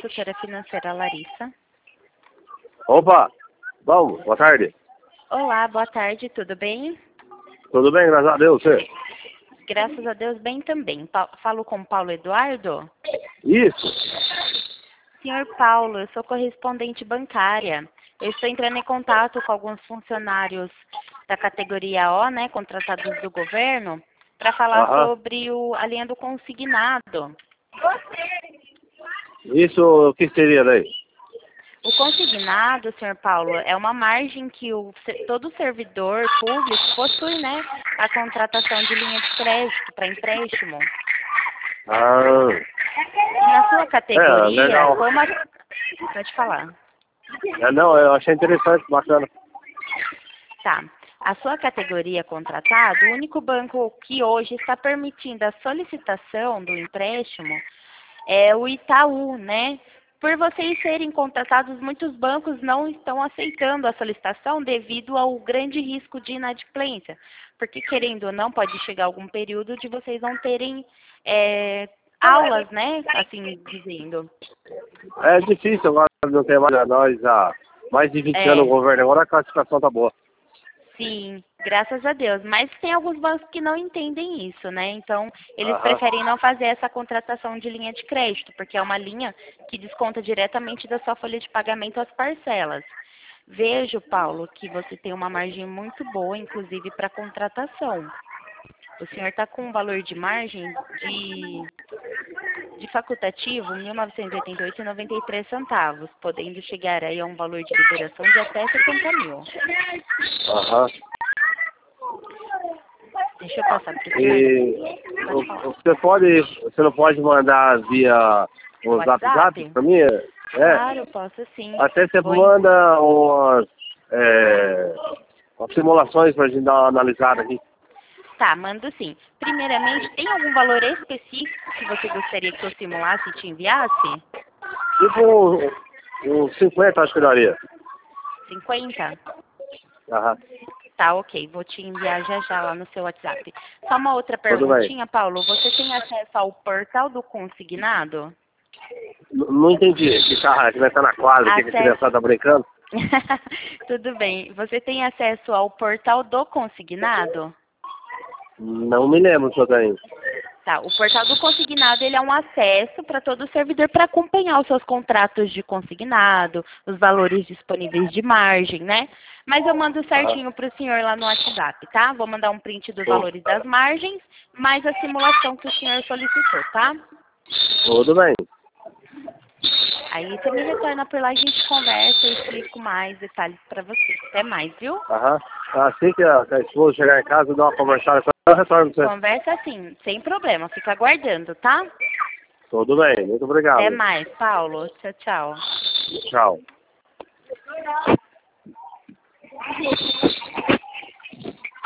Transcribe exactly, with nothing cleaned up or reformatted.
consultora financeira Larissa. Opa! Bom, boa tarde. Olá, boa tarde, tudo bem? Tudo bem, graças a Deus, você? Graças a Deus, bem também. Pa- Falo com Paulo Eduardo? Isso. Senhor Paulo, eu sou correspondente bancária. Eu estou entrando em contato com alguns funcionários da categoria O, né, contratados do governo, para falar Aham. sobre o, a linha do consignado. Isso, o que seria daí? O consignado, senhor Paulo, é uma margem que o, se- todo servidor público possui, né, a contratação de linha de crédito para empréstimo. Ah, Na sua categoria, legal. como a... Pode falar. é, não, eu achei interessante, bacana. Tá. A sua categoria contratada, o único banco que hoje está permitindo a solicitação do empréstimo é o Itaú, né? Por vocês serem contratados, muitos bancos não estão aceitando a solicitação devido ao grande risco de inadimplência. Porque, querendo ou não, pode chegar algum período de vocês não terem é, aulas, né? Assim dizendo. É difícil agora, não tem mais nós há mais de vinte anos É, no governo, agora a classificação tá boa. sim, graças a Deus. Mas tem alguns bancos que não entendem isso, né? Então, eles Aham. preferem não fazer essa contratação de linha de crédito, porque é uma linha que desconta diretamente da sua folha de pagamento as parcelas. Vejo, Paulo, que você tem uma margem muito boa, inclusive para contratação. O senhor está com um valor de margem de, de facultativo mil novecentos e oitenta e oito reais e noventa e três centavos, podendo chegar aí a um valor de liberação de até setenta mil. Aham. Deixa eu passar para o senhor. E Pode falar. você pode, você não pode mandar via o Zap Zap WhatsApp? pra mim? É. Claro, posso sim. Até você Vou em- manda umas, é, umas simulações pra gente dar uma analisada aqui. Tá, mando sim. Primeiramente, tem algum valor específico que você gostaria que eu simulasse e te enviasse? Tipo uns cinquenta, acho que daria. cinquenta? Aham. Tá, ok. Vou te enviar já já lá no seu WhatsApp. Só uma outra Tudo bem. perguntinha, Paulo. Você tem acesso ao portal do consignado? N- Não entendi. Que carro que vai estar na quadra, que a Acesso. criançada tá brincando? Tudo bem. Você tem acesso ao portal do consignado? Não me lembro se eu tenho. Tá, o portal do consignado ele é um acesso para todo servidor para acompanhar os seus contratos de consignado, os valores disponíveis de margem, né? Mas eu mando Aham. certinho para o senhor lá no WhatsApp, tá? Vou mandar um print dos Tudo valores das margens, mais a simulação que o senhor solicitou, tá? tudo bem. Aí você me retorna por lá, a gente conversa e explico mais detalhes para você. Até mais, viu? Aham. Assim que a, que a esposa chegar em casa, dá uma conversada com ela, eu retorno pra você. Conversa assim, sem problema. Fica aguardando, tá? Tudo bem. Muito obrigado. Até mais, Paulo. Tchau, tchau. Tchau.